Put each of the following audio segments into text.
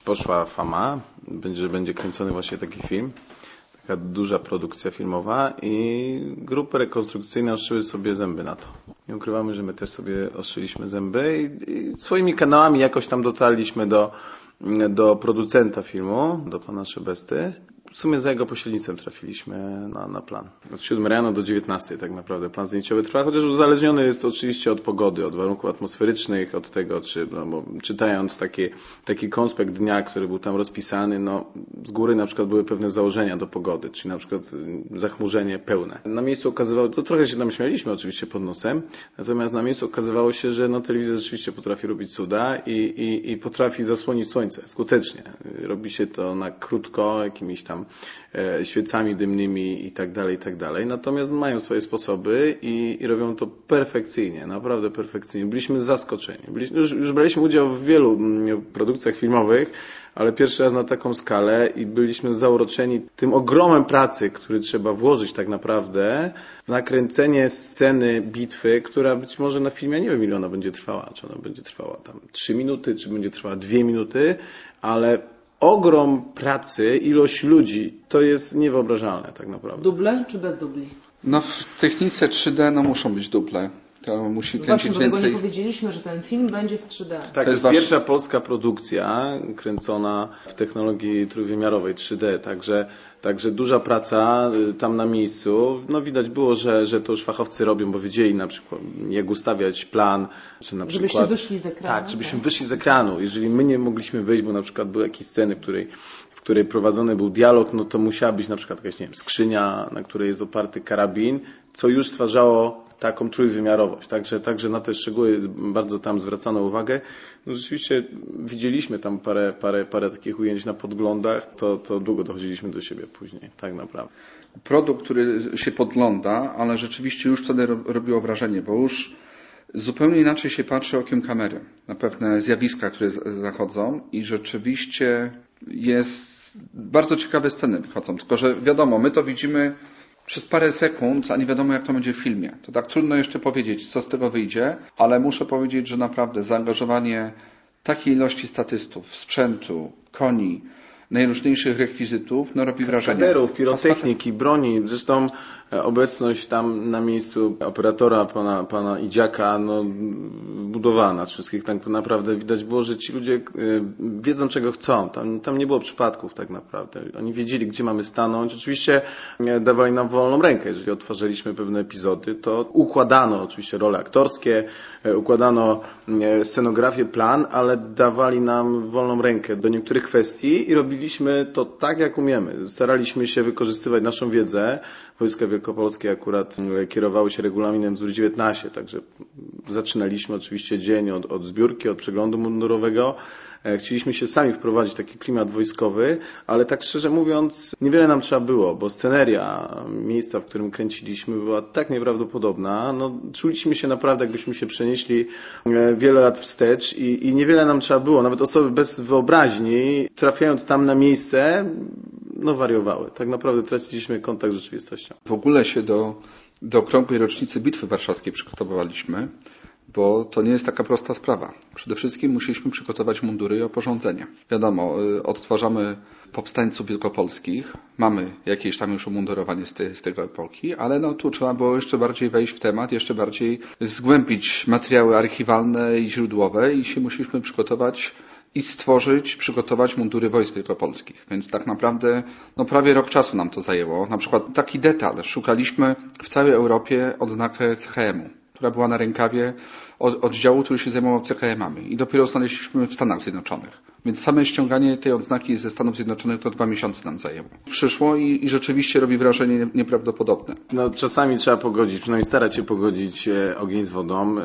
poszła fama, będzie kręcony właśnie taki film, taka duża produkcja filmowa i grupy rekonstrukcyjne ostrzyły sobie zęby na to. Nie ukrywamy, że my też sobie ostrzyliśmy zęby i swoimi kanałami jakoś tam dotarliśmy do producenta filmu, do pana Szebesty. W sumie za jego pośrednictwem trafiliśmy na plan. Od 7 rano do 19 tak naprawdę plan zdjęciowy trwa, chociaż uzależniony jest oczywiście od pogody, od warunków atmosferycznych, od tego, bo czytając taki konspekt dnia, który był tam rozpisany, z góry na przykład były pewne założenia do pogody, czyli na przykład zachmurzenie pełne. Na miejscu okazywało, to trochę się tam śmialiśmy oczywiście pod nosem, natomiast na miejscu okazywało się, że telewizja rzeczywiście potrafi robić cuda i potrafi zasłonić słońce skutecznie. Robi się to na krótko, jakimiś tam świecami dymnymi i tak dalej. Natomiast mają swoje sposoby i robią to perfekcyjnie, naprawdę perfekcyjnie. Byliśmy zaskoczeni. Już braliśmy udział w wielu produkcjach filmowych, ale pierwszy raz na taką skalę i byliśmy zauroczeni tym ogromem pracy, który trzeba włożyć tak naprawdę w nakręcenie sceny bitwy, która być może na filmie, nie wiem ile ona będzie trwała, czy ona będzie trwała tam 3 minuty, czy będzie trwała 2 minuty, ale ogrom pracy, ilość ludzi, to jest niewyobrażalne tak naprawdę. Duble czy bez dubli? W technice 3D muszą być duble. To musi kręcić Właśnie, więcej. nie powiedzieliśmy, że ten film będzie w 3D. Tak, to jest pierwsza polska produkcja kręcona w technologii trójwymiarowej 3D, także duża praca tam na miejscu. Widać było, że to już fachowcy robią, bo wiedzieli na przykład jak ustawiać plan, czy na przykład... Żebyście wyszli z ekranu. Tak, żebyśmy wyszli z ekranu. Jeżeli my nie mogliśmy wyjść, bo na przykład były jakieś sceny, w której prowadzony był dialog, to musiała być na przykład jakaś, skrzynia, na której jest oparty karabin, co już stwarzało taką trójwymiarowość. Także na te szczegóły bardzo tam zwracano uwagę. Rzeczywiście widzieliśmy tam parę takich ujęć na podglądach, to długo dochodziliśmy do siebie później, tak naprawdę. Produkt, który się podgląda, ale rzeczywiście już wtedy robiło wrażenie, bo już zupełnie inaczej się patrzy okiem kamery na pewne zjawiska, które zachodzą i rzeczywiście jest bardzo ciekawe sceny wychodzą. Tylko że wiadomo, my to widzimy przez parę sekund, a nie wiadomo jak to będzie w filmie. To tak trudno jeszcze powiedzieć, co z tego wyjdzie, ale muszę powiedzieć, że naprawdę zaangażowanie takiej ilości statystów, sprzętu, koni, najróżniejszych rekwizytów, robi wrażenie. Kaskaderów, pirotechniki, broni. Zresztą obecność tam na miejscu operatora, pana Idziaka, budowała nas wszystkich. Tak naprawdę widać było, że ci ludzie wiedzą, czego chcą. Tam nie było przypadków tak naprawdę. Oni wiedzieli, gdzie mamy stanąć. Oczywiście dawali nam wolną rękę. Jeżeli odtwarzaliśmy pewne epizody, to układano oczywiście role aktorskie, układano scenografię, plan, ale dawali nam wolną rękę do niektórych kwestii i robiliśmy to tak, jak umiemy. Staraliśmy się wykorzystywać naszą wiedzę. Wojska Wielkopolskie akurat kierowały się regulaminem WZUR-19, także zaczynaliśmy oczywiście dzień od zbiórki, od przeglądu mundurowego. Chcieliśmy się sami wprowadzić taki klimat wojskowy, ale tak szczerze mówiąc niewiele nam trzeba było, bo sceneria miejsca, w którym kręciliśmy była tak nieprawdopodobna. Czuliśmy się naprawdę, jakbyśmy się przenieśli wiele lat wstecz i niewiele nam trzeba było. Nawet osoby bez wyobraźni, trafiając tam na miejsce, wariowały. Tak naprawdę traciliśmy kontakt z rzeczywistością. W ogóle się do okrągłej rocznicy Bitwy Warszawskiej przygotowywaliśmy, bo to nie jest taka prosta sprawa. Przede wszystkim musieliśmy przygotować mundury i oporządzenie. Wiadomo, odtwarzamy powstańców wielkopolskich, mamy jakieś tam już umundurowanie z tego epoki, ale tu trzeba było jeszcze bardziej wejść w temat, jeszcze bardziej zgłębić materiały archiwalne i źródłowe i się musieliśmy przygotować i przygotować mundury wojsk wielkopolskich. Więc tak naprawdę prawie rok czasu nam to zajęło. Na przykład taki detal. Szukaliśmy w całej Europie odznakę CHM-u, która była na rękawie oddziału, który się zajmował CHM-ami. I dopiero znaleźliśmy w Stanach Zjednoczonych. Więc same ściąganie tej odznaki ze Stanów Zjednoczonych to 2 miesiące nam zajęło. Przyszło i rzeczywiście robi wrażenie nieprawdopodobne. Czasami trzeba pogodzić, przynajmniej starać się pogodzić ogień z wodą.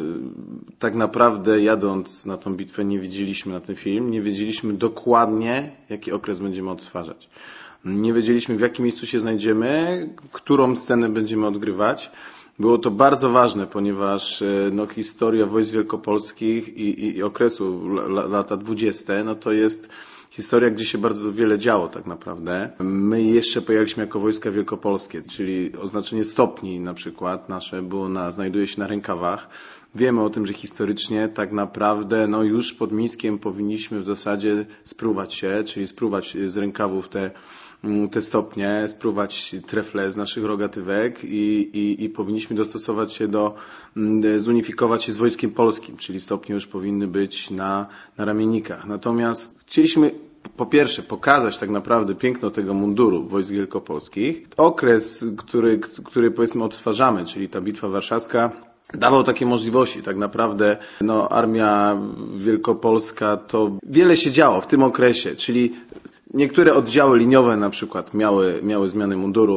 Tak naprawdę jadąc na tą bitwę nie wiedzieliśmy na ten film, nie wiedzieliśmy dokładnie, jaki okres będziemy odtwarzać. Nie wiedzieliśmy, w jakim miejscu się znajdziemy, którą scenę będziemy odgrywać. Było to bardzo ważne, ponieważ historia wojsk wielkopolskich i okresu lata 20. To jest historia, gdzie się bardzo wiele działo tak naprawdę. My jeszcze pojechaliśmy jako wojska wielkopolskie, czyli oznaczenie stopni na przykład nasze znajduje się na rękawach. Wiemy o tym, że historycznie tak naprawdę już pod Mińskiem powinniśmy w zasadzie spruwać się, czyli spruwać z rękawów te stopnie, spruwać trefle z naszych rogatywek i powinniśmy dostosować się zunifikować się z Wojskiem Polskim, czyli stopnie już powinny być na ramiennikach. Natomiast chcieliśmy po pierwsze pokazać tak naprawdę piękno tego munduru wojsk wielkopolskich. Okres, który powiedzmy odtwarzamy, czyli ta Bitwa Warszawska, dawał takie możliwości. Tak naprawdę Armia Wielkopolska to wiele się działo w tym okresie, czyli niektóre oddziały liniowe na przykład miały zmiany mundurów,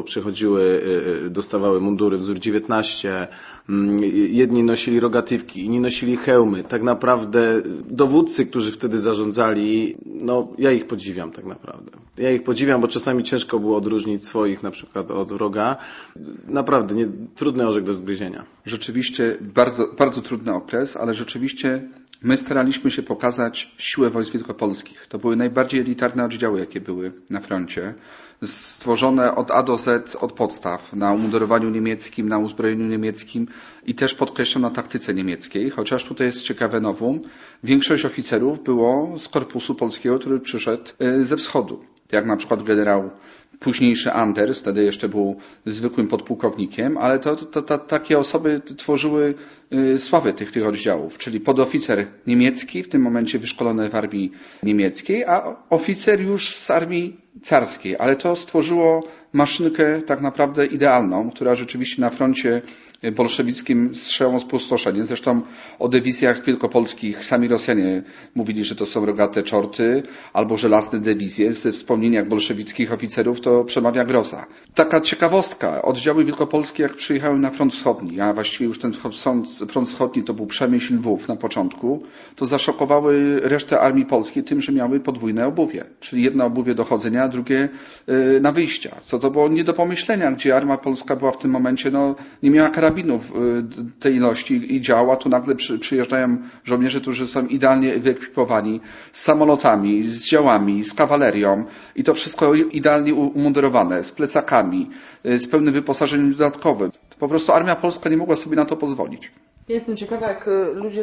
dostawały mundury wzór 19, jedni nosili rogatywki, inni nosili hełmy. Tak naprawdę dowódcy, którzy wtedy zarządzali, ja ich podziwiam tak naprawdę. Ja ich podziwiam, bo czasami ciężko było odróżnić swoich na przykład od wroga. Naprawdę trudny orzech do zgryzienia. Rzeczywiście bardzo, bardzo trudny okres, ale rzeczywiście my staraliśmy się pokazać siłę wojsk wielkopolskich. To były najbardziej elitarne oddziały, jakie były na froncie. Stworzone od A do Z, od podstaw, na umundurowaniu niemieckim, na uzbrojeniu niemieckim i też podkreślono taktyce niemieckiej. Chociaż tutaj jest ciekawe novum, większość oficerów było z korpusu polskiego, który przyszedł ze wschodu. Jak na przykład generał późniejszy Anders, wtedy jeszcze był zwykłym podpułkownikiem, ale takie osoby tworzyły sławę tych oddziałów, czyli podoficer niemiecki, w tym momencie wyszkolony w armii niemieckiej, a oficer już z armii carskiej, ale to stworzyło maszynkę tak naprawdę idealną, która rzeczywiście na froncie bolszewickim strzałą spustoszenie. Zresztą o dywizjach wielkopolskich sami Rosjanie mówili, że to są rogate czorty albo żelazne dywizje. Ze wspomnieniach bolszewickich oficerów to przemawia groza. Taka ciekawostka. Oddziały wielkopolskie jak przyjechały na front wschodni, a właściwie już ten front wschodni to był Przemyśl, Lwów na początku, to zaszokowały resztę armii polskiej tym, że miały podwójne obuwie. Czyli jedno obuwie do chodzenia, a drugie na wyjścia. Co to było nie do pomyślenia, gdzie armia polska była w tym momencie, nie miała karabinów tej ilości i działała, tu nagle przyjeżdżają żołnierze, którzy są idealnie wyekwipowani z samolotami, z działami, z kawalerią i to wszystko idealnie umundurowane, z plecakami, z pełnym wyposażeniem dodatkowym. Po prostu armia polska nie mogła sobie na to pozwolić. Ja jestem ciekawa, jak ludzie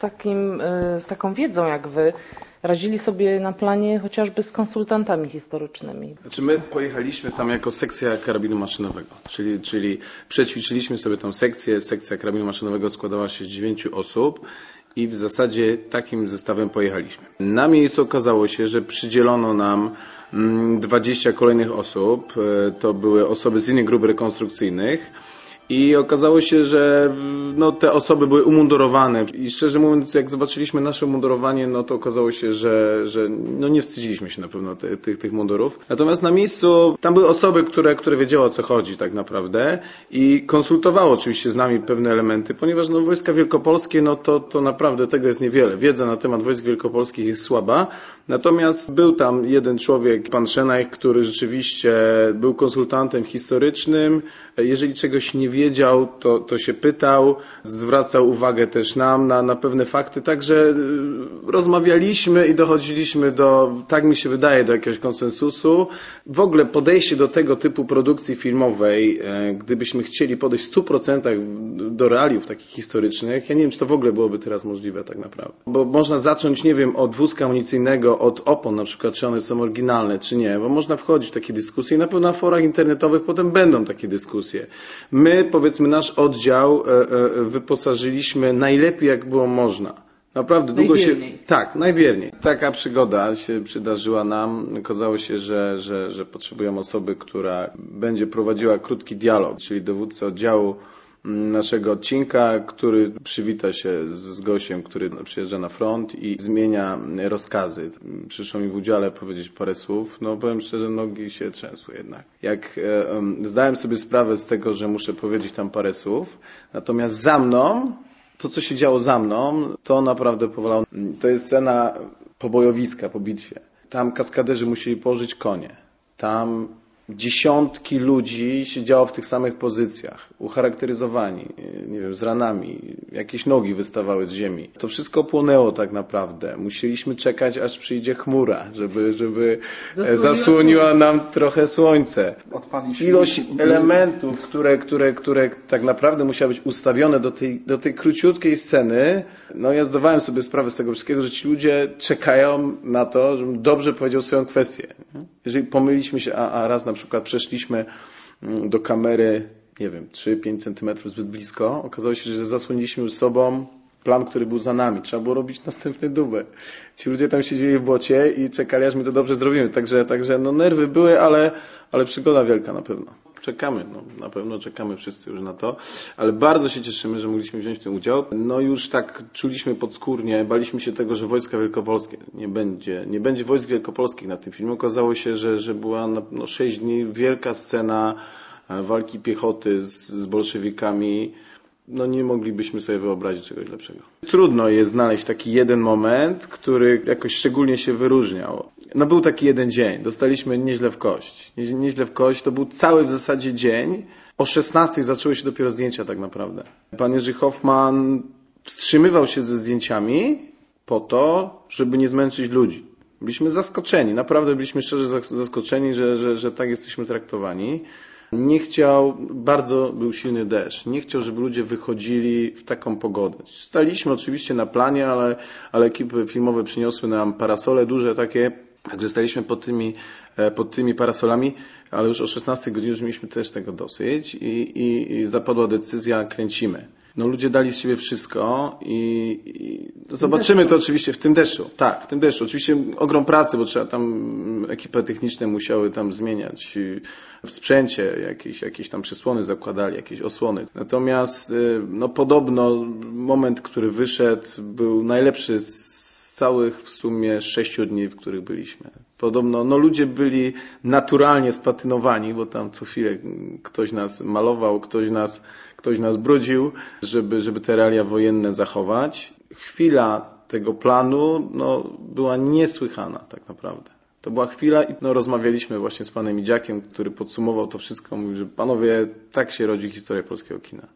z taką wiedzą jak wy radzili sobie na planie chociażby z konsultantami historycznymi. Znaczy my pojechaliśmy tam jako sekcja karabinu maszynowego, czyli przećwiczyliśmy sobie tą sekcję. Sekcja karabinu maszynowego składała się z 9 osób i w zasadzie takim zestawem pojechaliśmy. Na miejscu okazało się, że przydzielono nam 20 kolejnych osób. To były osoby z innych grup rekonstrukcyjnych. I okazało się, że te osoby były umundurowane i szczerze mówiąc, jak zobaczyliśmy nasze umundurowanie, to okazało się, że nie wstydziliśmy się na pewno tych mundurów. Natomiast na miejscu tam były osoby, które wiedziały, o co chodzi tak naprawdę i konsultowały oczywiście z nami pewne elementy, ponieważ wojska wielkopolskie, to naprawdę tego jest niewiele. Wiedza na temat wojsk wielkopolskich jest słaba. Natomiast był tam jeden człowiek, pan Szenajch, który rzeczywiście był konsultantem historycznym. Jeżeli czegoś nie wiedział, to się pytał, zwracał uwagę też nam na pewne fakty, także rozmawialiśmy i dochodziliśmy tak mi się wydaje, do jakiegoś konsensusu. W ogóle podejście do tego typu produkcji filmowej, gdybyśmy chcieli podejść w 100% do realiów takich historycznych, ja nie wiem, czy to w ogóle byłoby teraz możliwe tak naprawdę. Bo można zacząć, nie wiem, od wózka amunicyjnego, od opon na przykład, czy one są oryginalne, czy nie, bo można wchodzić w takie dyskusje i na pewno na forach internetowych potem będą takie dyskusje. My, powiedzmy, nasz oddział wyposażyliśmy najlepiej, jak było można. Naprawdę długo się... Tak, najwierniej. Taka przygoda się przydarzyła nam. Okazało się, że potrzebujemy osoby, która będzie prowadziła krótki dialog, czyli dowódca oddziału naszego odcinka, który przywita się z gościem, który przyjeżdża na front i zmienia rozkazy. Przyszło mi w udziale powiedzieć parę słów. Powiem szczerze, nogi się trzęsły jednak. Jak zdałem sobie sprawę z tego, że muszę powiedzieć tam parę słów, natomiast za mną, to co się działo za mną, to naprawdę powalało. To jest scena pobojowiska po bitwie. Tam kaskaderzy musieli położyć konie. Tam dziesiątki ludzi siedziało w tych samych pozycjach, ucharakteryzowani, nie wiem, z ranami, jakieś nogi wystawały z ziemi. To wszystko płonęło tak naprawdę. Musieliśmy czekać, aż przyjdzie chmura, żeby zasłoniła nam trochę słońce. Ilość elementów, które tak naprawdę musiały być ustawione do tej króciutkiej sceny, no ja zdawałem sobie sprawę z tego wszystkiego, że ci ludzie czekają na to, żebym dobrze powiedział swoją kwestię. Jeżeli pomyliliśmy się, a raz na przykład przeszliśmy do kamery, nie wiem, 3-5 centymetrów zbyt blisko, okazało się, że zasłoniliśmy już sobą plan, który był za nami. Trzeba było robić następny dubel. Ci ludzie tam siedzieli w błocie i czekali, aż my to dobrze zrobimy. Także no nerwy były, ale przygoda wielka na pewno. Czekamy, na pewno czekamy wszyscy już na to, ale bardzo się cieszymy, że mogliśmy wziąć w tym udział. No już tak czuliśmy podskórnie, baliśmy się tego, że Wojska Wielkopolskie nie będzie wojsk wielkopolskich na tym filmie. Okazało się, że była 6 dni wielka scena walki piechoty z bolszewikami. No nie moglibyśmy sobie wyobrazić czegoś lepszego. Trudno jest znaleźć taki jeden moment, który jakoś szczególnie się wyróżniał. No był taki jeden dzień, dostaliśmy nieźle w kość. Nieźle w kość, to był cały w zasadzie dzień. O 16 zaczęły się dopiero zdjęcia tak naprawdę. Pan Jerzy Hoffman wstrzymywał się ze zdjęciami po to, żeby nie zmęczyć ludzi. Byliśmy zaskoczeni, naprawdę byliśmy szczerze zaskoczeni, że tak jesteśmy traktowani. Nie chciał, bardzo był silny deszcz, nie chciał, żeby ludzie wychodzili w taką pogodę. Staliśmy oczywiście na planie, ale ekipy filmowe przyniosły nam parasole duże takie, także staliśmy pod tymi parasolami, ale już o 16 godzinie już mieliśmy też tego dosyć i zapadła decyzja, kręcimy. No ludzie dali z siebie wszystko i zobaczymy to oczywiście w tym deszczu. Tak, w tym deszczu. Oczywiście ogrom pracy, bo trzeba tam, ekipy techniczne musiały tam zmieniać w sprzęcie, jakieś tam przysłony zakładali, jakieś osłony. Natomiast no podobno moment, który wyszedł, był najlepszy z całych w sumie 6 dni, w których byliśmy. Podobno no ludzie byli naturalnie spatynowani, bo tam co chwilę ktoś nas malował, ktoś nas brudził, żeby te realia wojenne zachować. Chwila tego planu była niesłychana tak naprawdę. To była chwila i rozmawialiśmy właśnie z panem Idziakiem, który podsumował to wszystko. Mówił, że panowie, tak się rodzi historia polskiego kina.